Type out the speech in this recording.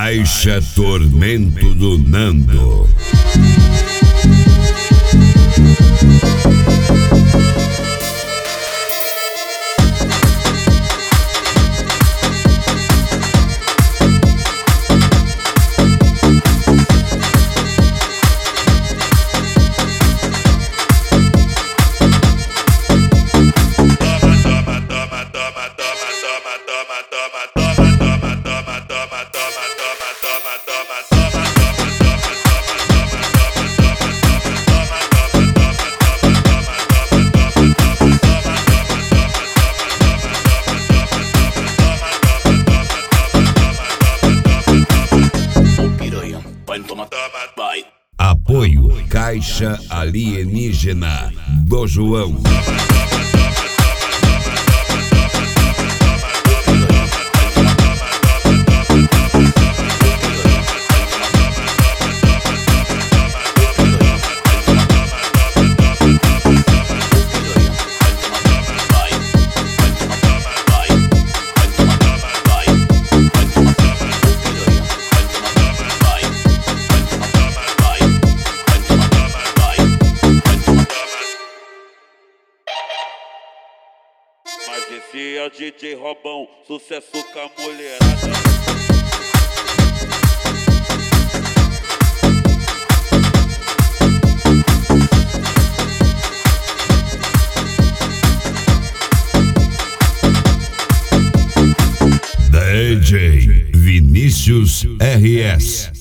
Caixa Tormento do Nando. Apoio Caixa Alienígena do João. Mas esse é o DJ Robão, sucesso com a mulherada. DJ Vinícius RS.